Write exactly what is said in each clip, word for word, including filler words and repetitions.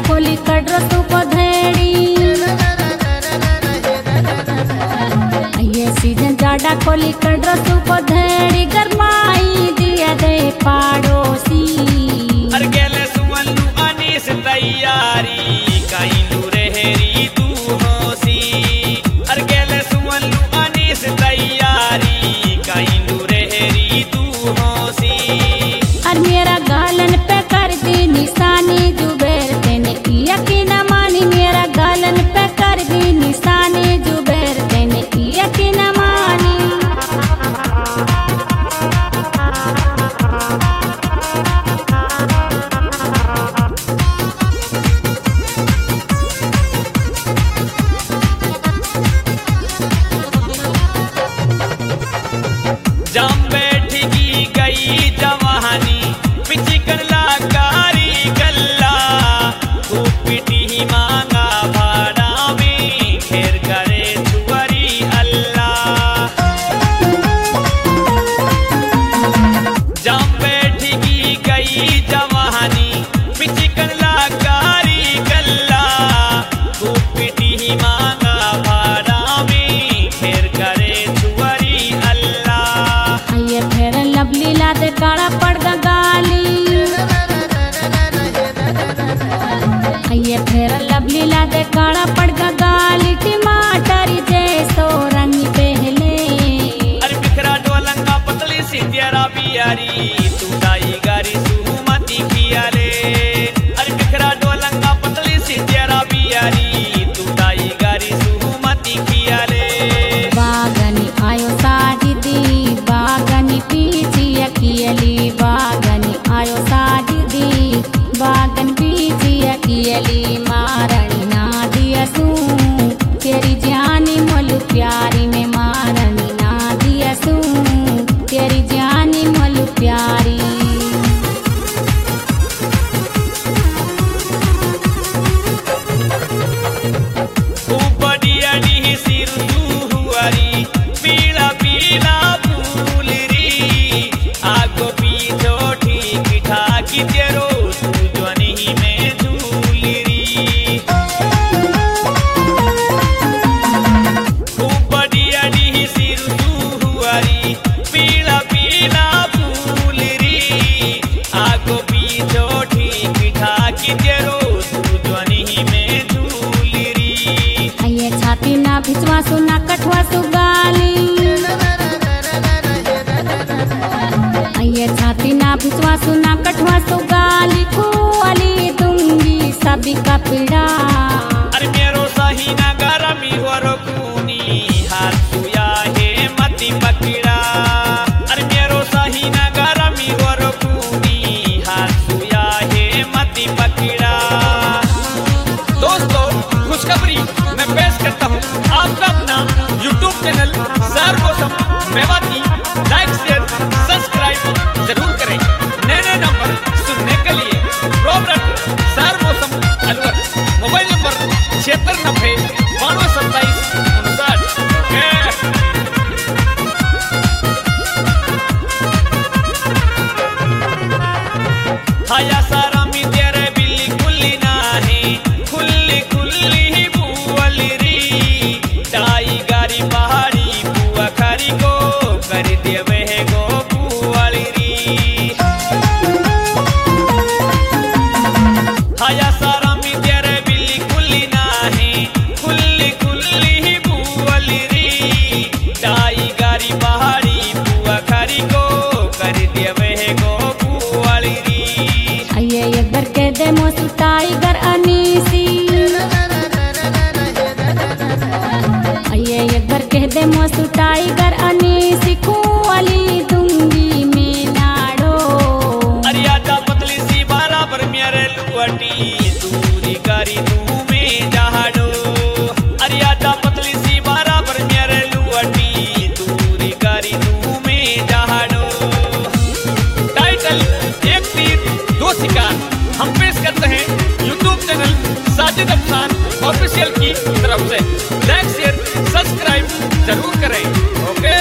खोली कड्रो सुको धेड़ी ये सीजन जाड़ा खोली कड्रो सुको धेड़ी गरमाई दिया दे पाड़ोसी अर गेले सुवल्लू अनीस तैयारी काइंदू रेहरी तू होसी अर गेले सुवल्लू अनीस तैयारी काइंदू रेहरी तू होसी और मेरा गालन पे कर दी निशानी जुबेर तेने यकीन मानी मेरा गालन पे कर दी निशानी जुबेर तेने यकीन मानी जम बैठी की गई जवानी पिचिकन लाकारी गल्ला खूब पिटी ही मांगा भाड़ा में घेर करे छुअरी अल्लाह जम बैठी की गई जवानी पिचिकन लाकारी गल्ला खूब पिटी ही मांगा भाड़ा में घेर करे छुअरी अल्लाह ये फेर लवली लाते काला पड़ गा गाली ये फेर लवली लाते काला पड़ गा गाली टमाटर जैसो रंग पहले अरे बिखरा डोलंगा पतली सी तेरा बियारी तू दाई गारी सुमती कियाले अरे बिखरा डोलंगा पतली सी तेरा बियारी तू दाई गारी सुमती कियाले बागनी आयो साड़ी दी बागनी पीछी अकियली बागनी आयो साड़ी दी बागन पीछी अकियली मारणी ना दिया सू तेरी जानी मोलू प्यारी में मारणी ना दिया सू तेरी जानी मोलू प्यारी ऊपरी अड़ी सिर तू हुआरी पीला पीला फूल री आगो पीछो ठीक ठाक तेरो तू जनी में झूल री ऊपरी अड़ी सिर तू हुआरी पीला पीला फूल री आगो पीछो ठीक ठाक तेरो तू जनी में झूल री ये छाती ना भिजवा सु ना कठवा सु गाली ये छाती ना भिजवा सु ना कठवा सु गाली खुआली दूंगी सभी का पीड़ा अरे मेरो सही ना गरमी हो रखूनी हाथ सुया है मती पकड़ा अरे मेरो सही ना गरमी हो रखूनी हाथ सुया है मती पकड़ा दोस्तों खुशखबरी मैं पेश करता हूँ आपका अपना यूट्यूब चैनल सर मौसम मेवाती लाइक शेयर सब्सक्राइब जरूर करें नए नए नंबर सुनने के लिए प्रोग्राम सर मौसम अलवर मोबाइल नंबर छिहत्तर नब्बे बानवे सत्ताईस उनसठ हाया सारा मी तेरे बिल्ली खुली ना है खुली खुली ही बुअल री टाई गारी पहाड़ी बुआ खरी को कर देवे है गो बुअल री हाया सारा मी तेरे बिल्ली खुली ना है खुली खुली ही बुअल री टाई गारी पहाड़ी बुआ खरी को कर देवे है गो बुअल री ये एक बार कह दे मोसू टाइगर अनीसी ये एक बार कह दे मोसू टाइगर अनीसी खुआली दूंगी मैं नाड़ो अरे आजा पतली सी बराबर मेरे लुअटी दूरी करी तू में जहाड़ो अरे आजा पतली सी बराबर मेरे लुअटी दूरी करी तू में जहाड़ो टाइटल एक तीर दो शिकार हम पेश करते हैं YouTube channel Sajid Afsan official की तरफ से लाइक शेयर सब्सक्राइब जरूर करें ओके।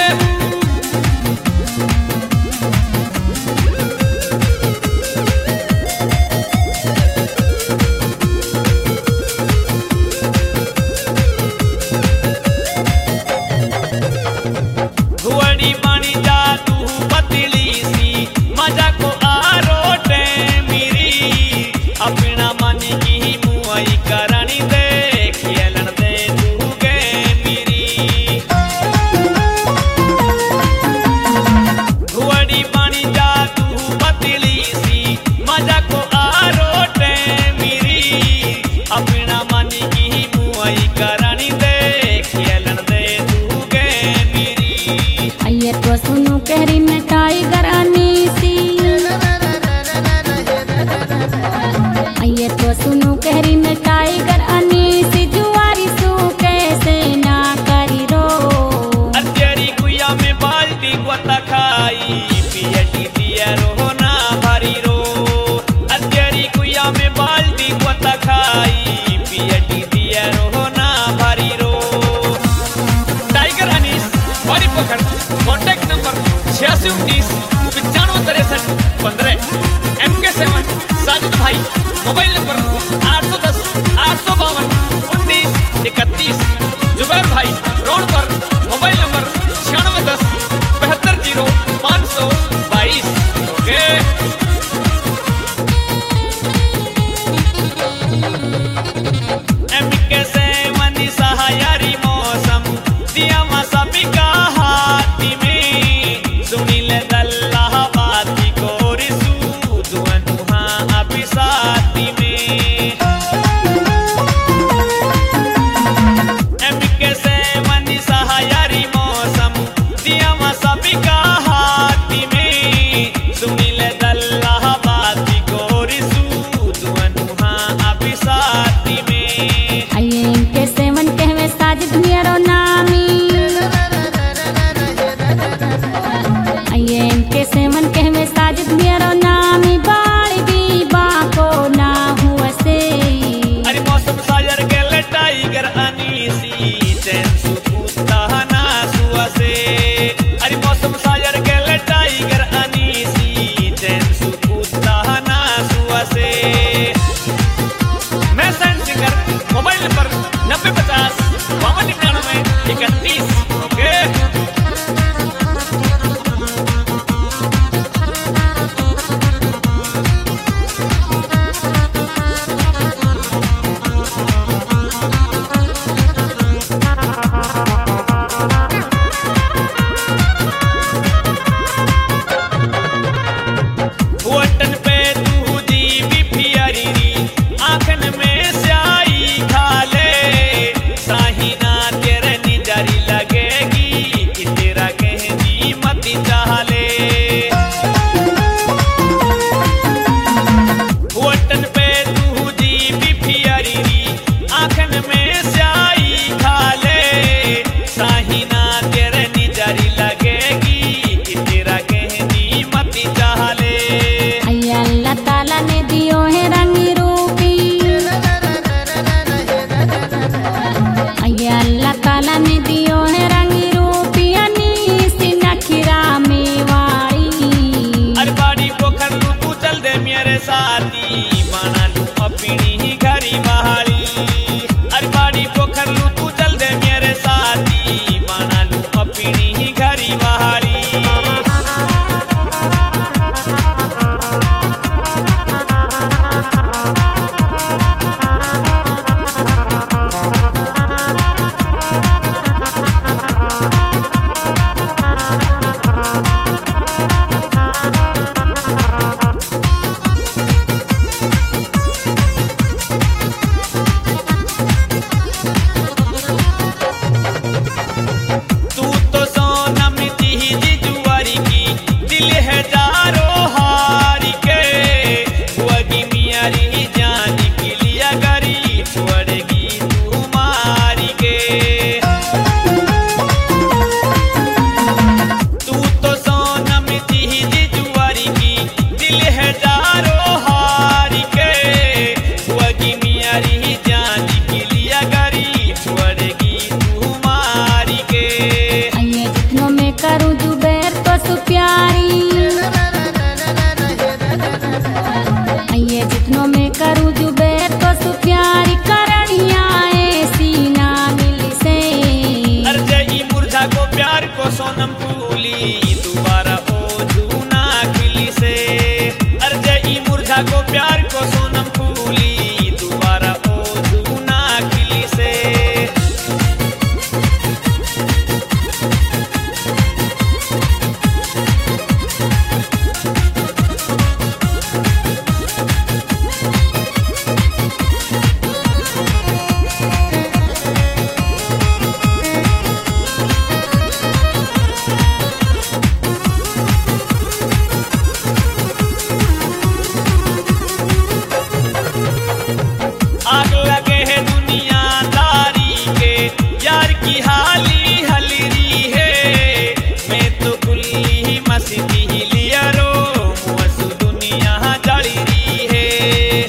अपना मानी की मुआई करानी दे खेलन दे तू गे मेरी। आइए तो सुनो कहरी में टाइगर अनीसी, आइए तो सुनो कहरी में टाइगर अनीसी, जुआरी सू कैसे ना करी रो। अत्यरी कुया में बाल्टी गोता खाई पियटी दिया रो ना भरी रो। अत्यरी कुया में बाल्टी गोता खाई पियटी दिया रो ना भरी रो। टाइगर अनीस बड़ी पकड़ कॉन्टैक्ट नंबर छियासी उन्नीस पचानवे तिरसठ पंद्रह। एम के सेवन साजिद भाई मोबाइल नंबर आठ सौ दस आठ सौ बावन उन्नीस इकतीस। जुबैर भाई रोड पर मोबाइल नंबर छियानवे दस बहत्तर जीरो पाँच सौ बाईस। ओके एम के सेवन सहायरी मौसम दिया मसाबी का हाथी में सुनी ले दल्ला बाती को रिसू दुआ अभी साथी में। एम के सेवन सहायरी मौसम दिया मसाबी का हाथी में सुनी ले दल्ला बाती को रिसू दुआ अभी साथी में। आइए इनके सेवन कहवे साजिद मेरो नामी, आइए इनके सेवन कहवे साजिद मेरो नामी, बाड़ी भी बाको ना हुआ से। अरे मौसम सायर के ले टाइगर अनीसी चैन सुकूता ना सुआ से। अरे मौसम सायर के ले टाइगर अनीसी चैन सुकूता ना सुआ से। मैं सैन सिंगर मोबाइल नंबर नब्बे पचास बावन निन्यानवे इकतीस। ओके वटन पे तू दीवी फियरी आंखन में स्याही खाले सा लगे है दुनियादारी के यार की हाली हलरी है मैं तो कुल्ली मस्ती लिया रो मुझ दुनिया जड़ी रही है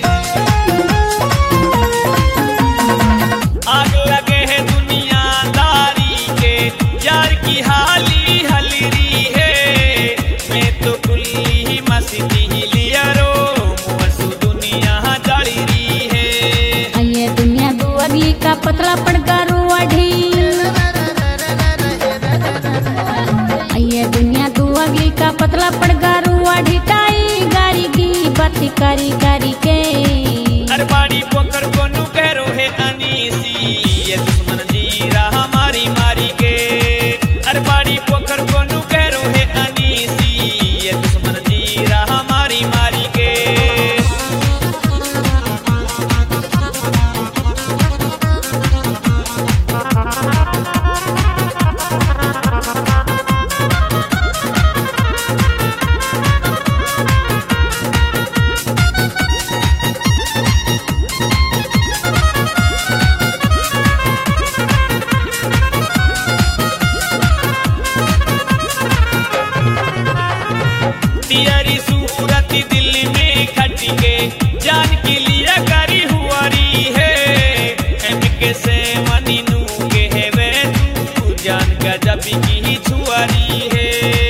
आग लगे है दुनियादारी के यार की हाली हलरी है मैं तो कुल्ली मस्ती लिया रो मुझ दुनिया जड़ी रही है ये दुनिया दुआरी का पतला पड़ गारू अढ़ी ये दुनिया दुआरी का पतला पड़ गारू अढ़ी टाई गारी की बाती करी करी के अरे बाड़ी पोकर को नु करो है अनीसी ये दुश्मन जी रहा मारी मारी के अरे बाड़ी पोकर को नु करो है अनीसी ये दुश्मन जी रहा मारी मारी के तियारी सूरत दिल में खट के जान के लिया करी हुआरी है एम के से मनी नू के है वे तू जान का जब की छुआरी है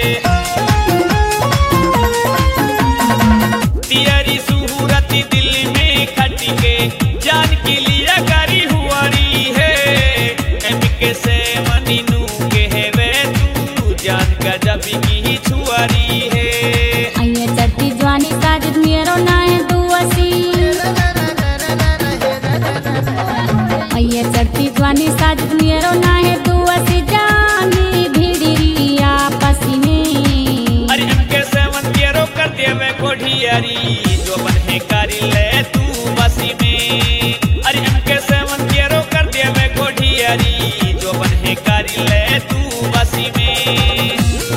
तियारी सूरत दिल में खट के जान के लिया करी हुआरी है एम के से मनी नू के है वे तू जान का जब की छुआरी है ये चढ़ती जवानी साजिद मेरो ना है दुआसी ये चढ़ती जवानी साजिद मेरो ना है दुआसी जानी भिड़ी आपस में अरे इनके सेवन केरो कर देवे कोढ़ियारी जो बन है करी ले तू बसी में अरे इनके सेवन केरो कर देवे कोढ़ियारी जो बन है करी ले तू बसी में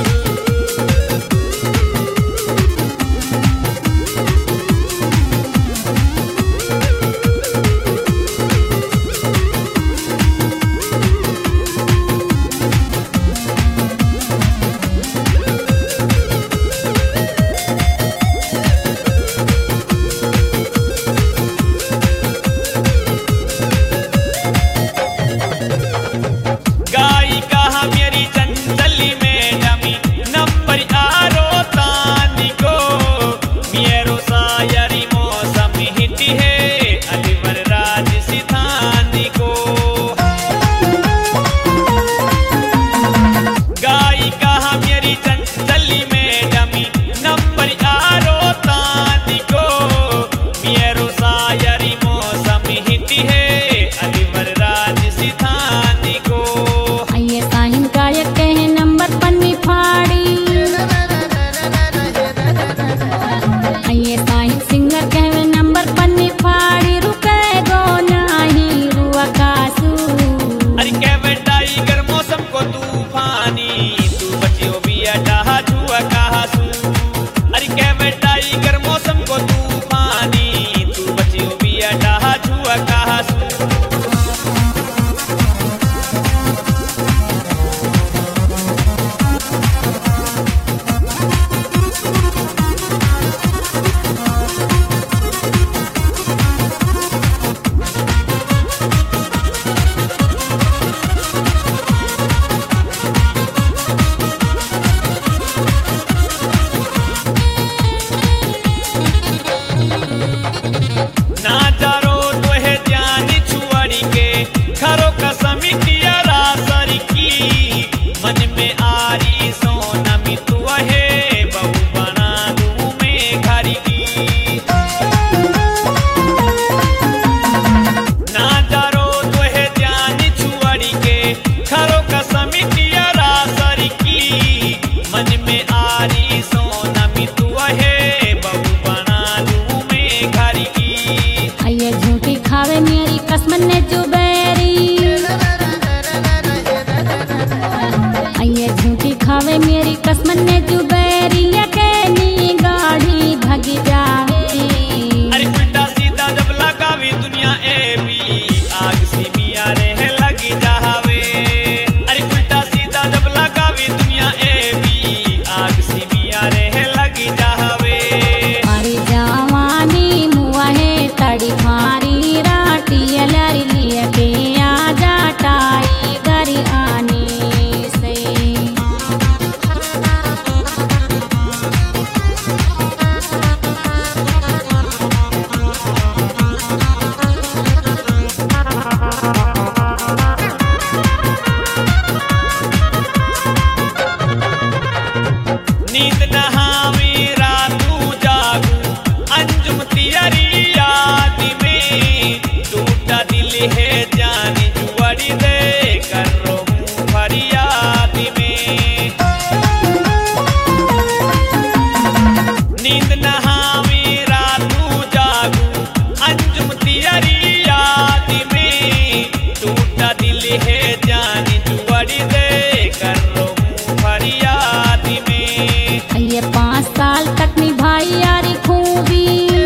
गाई कहा मेरी चंचली में जमी नंबर आरो तानी को मेरो सायरी मौसम हिटी है अलीवर राज सिथानी को गाई कहा मेरी चंचली में जमी नंबर आरो तानी को मेरो सायरी मौसम हिटी है अलीवर राज सिथानी को ये साहिन गायक के हैं नंबर पन्नी फाड़ी ये साहिन सिंगर के हैं नंबर पन्नी फाड़ी रुके गो नहीं रुआ कासू अरे क्या बेटा इगर मौसम को तूफानी तू बचियो बिया डहा छुआ कहासू अरे क्या बेटा इगर मौसम को तूफानी तू बचियो बिया डहा छुआ कहासू ना जारो तो है ध्यान छुआड़ी के खरो कसमी किया रासरी की मन में आरी सोना मितुआ है बहु बना दूं मैं घर की ना जारो तो है ध्यान छुआड़ी के खरो कसमी किया रासरी की मन में आरी सोना मितुआ है बहु बना दूं मैं घर की ये झूठी खावे मेरी कसम ने जुबेरी ये झूठी खावे मेरी कसम ने जुबेरी यकेनी गाड़ी भग जावे अरे उल्टा सीधा जब लगावी दुनिया ए बी दिल है जानी जुआड़ी दे कर रो हूँ फरियाद में। नींद नहावी रातू जागू अंजुम तियरी याद में। टूटा दिल है जानी जुआड़ी दे कर रो हूँ फरियाद में। ये पाँच साल तक निभाई यारी खूबी,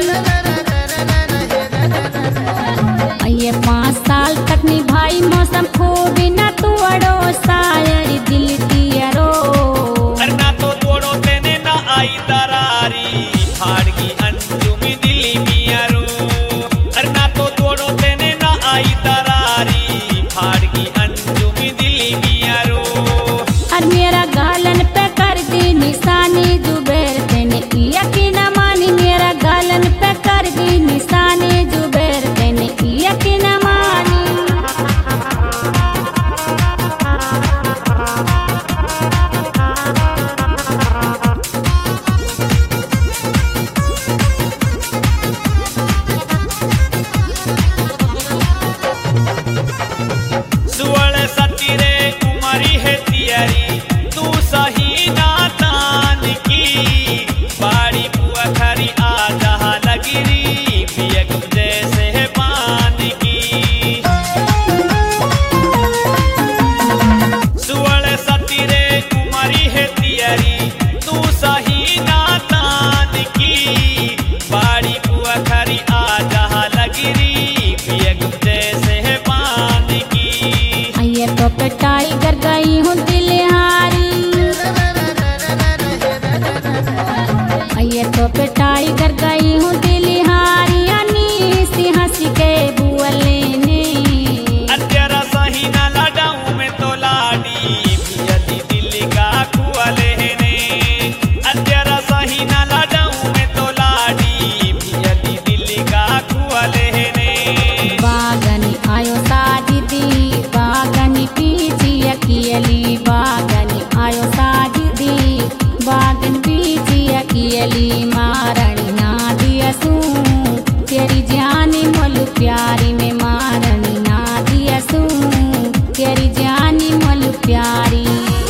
ये पाँच साल तक निभाई मौसम खूबी। ना तू अड़ो सायरी दिल दियरो, ना तो तोड़ो तेने ना आई दरारी फाड़गी अंजुमी दिली मियारो। ना तो तोड़ो तेने ना आई दरारी फाड़गी अंजुमी दिली मियारो। और मेरा गालन पे कर दी निशानी जुबेर तेने यकीन मानी। मेरा गालन पे कर दी निशानी जुबेर तेने यकीन मानी। सुवल सतीरे कुमारी है तियरी तू सही नातान की। बाड़ी पुआ खरी आ जहा लगिरी पियक जैसे है पान की। सुवल सतीरे कुमारी है तियरी तू सही नातान की। बाड़ी पुआ खरी आ जहा लगिरी पियक जैसे है पान की। ये तो पे टाइगर गई हूँ दिलहारी, ये तो पे टाइगर गई हूँ दिलहारी। अनी सी हंसी के बुअले ने अत्यारा सही ना लाडाऊं में तो लाडी पियती दिल का कुआले ने। अत्यारा सही ना लाडाऊं में तो लाडी पियती दिल का कुआले ने। बागनी आयो साजिदी बागनी पीछी अकियली। बागनी आयो साजिदी बागन पीछी अकियली। मारणी ना दियसू तेरी जानी मोल प्यारी में। मारणी ना दियसू तेरी जानी मोल प्यारी।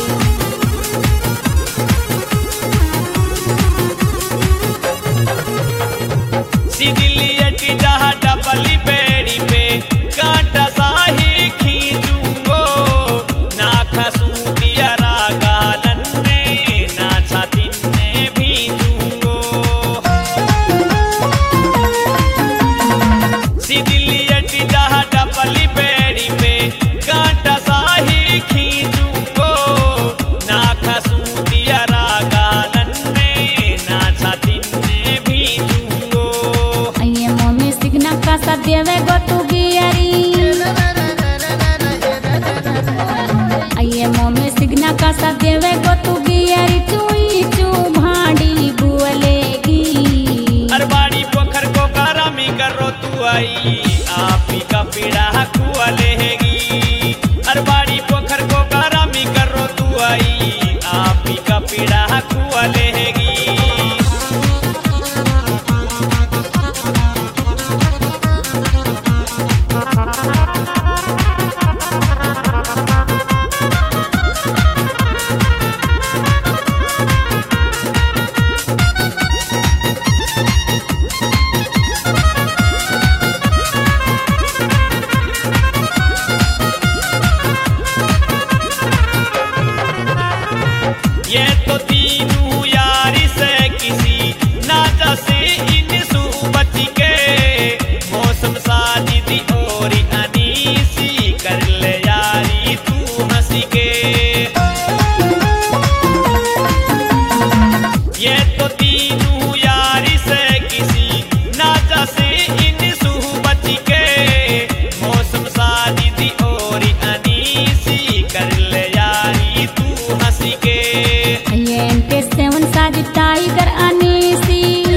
सीदिली अटी जहा डबली बेड़ी पे कांटा साही खींचूंगो। ना खसू दिया रागालन में ना छातिन में भीजूंगो। सीदिली अटी जहा डबली बेड़ी पे कांटा साही खींचूंगो। ना खसू दिया रागालन में ना छातिन में भीजूंगो। ये मोमी सिग्ना का सदेवे गो तू गियरी। ये मोमी सिग्ना का सदेवे गो तू गियरी। चुई चू भांडी बुअलेगी। हर बाड़ी पोखर को कारामी करो तू आई आप ही का पीड़ा कुआ लेगी। हर बाड़ी पोखर को कारामी करो तू आई आप ही का पीड़ा कुआ लेगी। ये तो तीनों यारी से किसी ना जैसे इन सुबती के। मौसम सादी दी और अनीसी कर ले यारी तू हंसी के। ये तो तीनों यारी से किसी ना जैसे इन सुबती के। मौसम सादी दी और अनीसी कर ले यारी तू हंसी के। ये इनके सेवन साजी टाइगर अनीसी।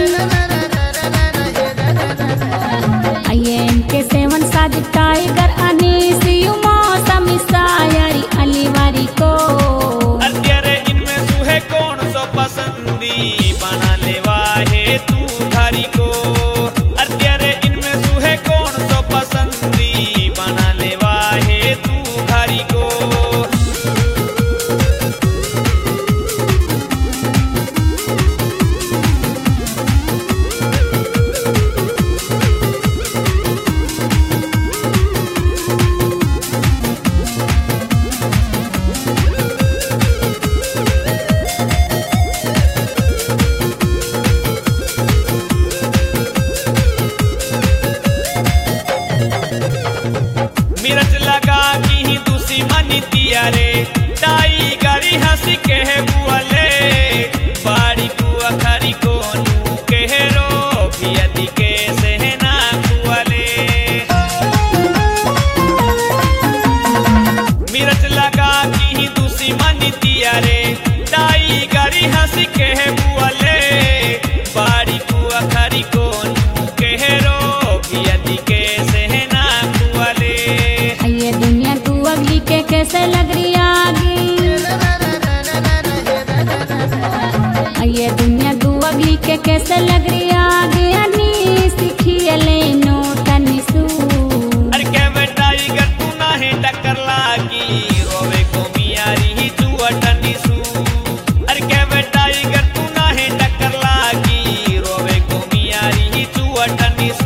ये इनके सेवन साजी टाइगर अनीसी। मौसम सायरी अलीवारी को अत्यारे इनमें सुहे कौन सो पसंदी बना लेवा है तू धारी को। अत्यारे इनमें सुहे कौन सो पसंदी के कैसे लग रही आगे अनी सीखियले नोटन सू। अरे के बेटाई गर तू नाही टक्कर लागी रोवे को मियारी तू अटनी सू। अरे के बेटाई गर तू नाही टक्कर लागी रोवे को मियारी तू अटनी सू।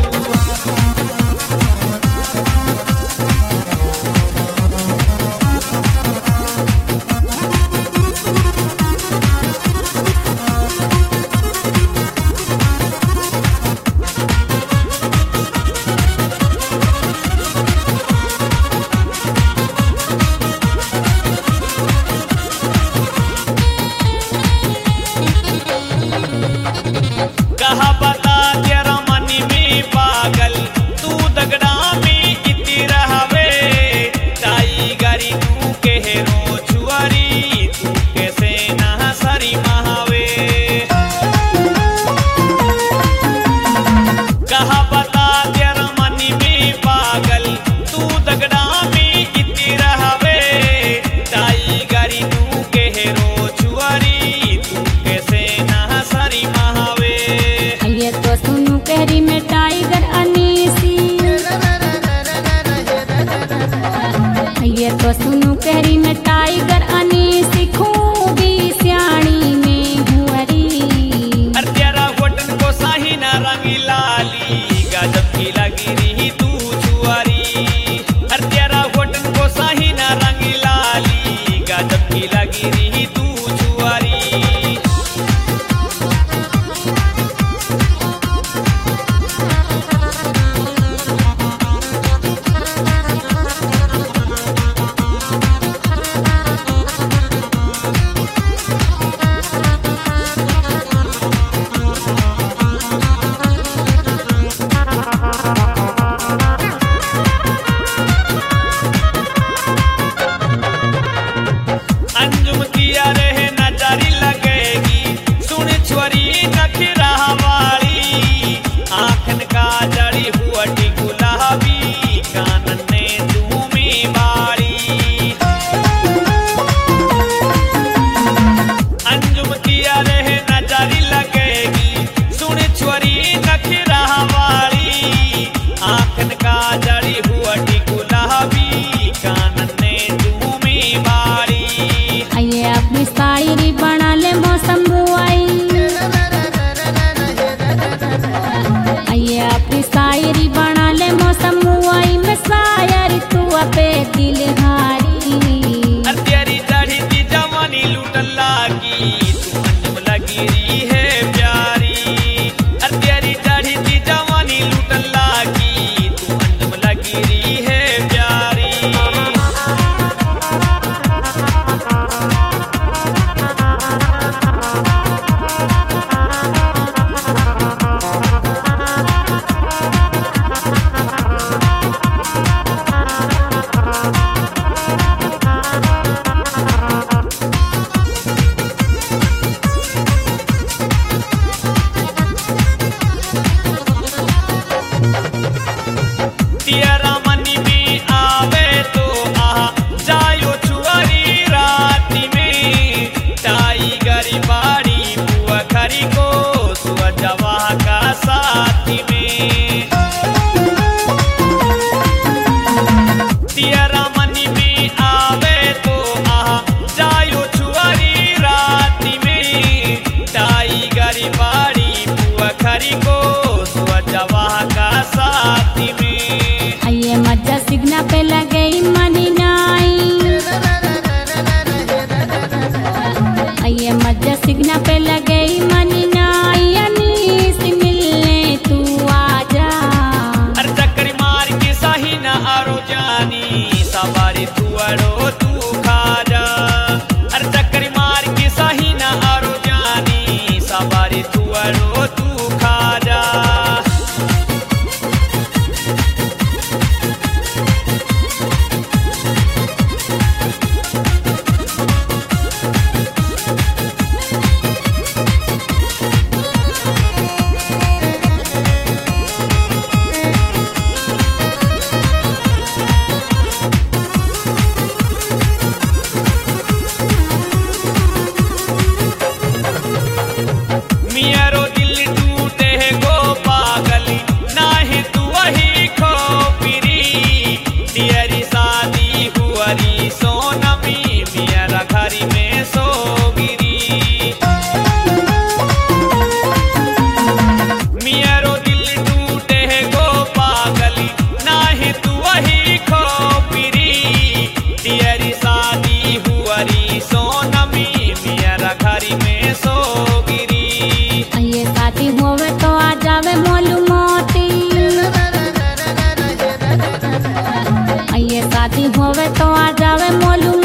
कहा बता तेरा मनी में पागल तू दगड़ा में इतनी रहवे ताई गारी तू के हेरो छुआरी तू कैसे ना सरी महावे। कहा बता तेरा मनी में पागल तू दगड़ा में इतनी रहवे ताई गारी तू के हेरो छुआरी तू कैसे ना सरी महावे। ये तो सुनू कहरी में टाइगर अनीसी। ये तो सुनू कहरी में टाइगर अनीसी खूबी सियाणी में हुअरी। अरे तेरा होटन को साही ना रंगी लाली गजब की लगी रही तू छुआरी। अरे तेरा होटन को साही ना रंगी लाली गजब की लगी रही तू छुआरी। अंजुम किया रहे नजारी लगेगी सुन छुरी नखरा वाली आंखन का जड़ी हुअटी गुलाबी कानन ने धूमी बाड़ी। अंजुम किया रहे नजारी लगेगी सुन छुरी नखरा वाली आंखन का जड़ी हुअटी गुलाबी कानन ने धूमी बाड़ी। ये अपनी शायरी बना ले मौसम बुआई। ये अपनी शायरी बना ले मौसम बुआई में शायर तू अपे दिल हारी। अरे तेरी दाढ़ी की जवानी लूटन लागी तू अंजुम लगी रही है प्यारी। अरे तेरी दाढ़ी की जवानी लूटन लागी तू अंजुम लगी रही है प्यारी। तेरा मनी में आवे तो आ जायो छुआरी राती में टाइगरी बाड़ी बुआ खरी को सुआ जवा का साथी में। तेरा मनी में आवे तो आ जायो छुआरी राती में टाइगरी बाड़ी बुआ खरी को सुआ जवा का साथी में। ये मज्जा सिग्ना पे लगे मनी नाई। ये मज्जा सिग्ना पे लगे मनी नाई अनीस मिलने तू आजा। अरे चक्कर मार के सही ना आरो जानी सवारी तू अड़ो तू खा जा। अरे चक्कर मार के सही ना आरो जानी सवारी तू अड़ो तू खा जा। शादी होवे तो आ जावे मोलू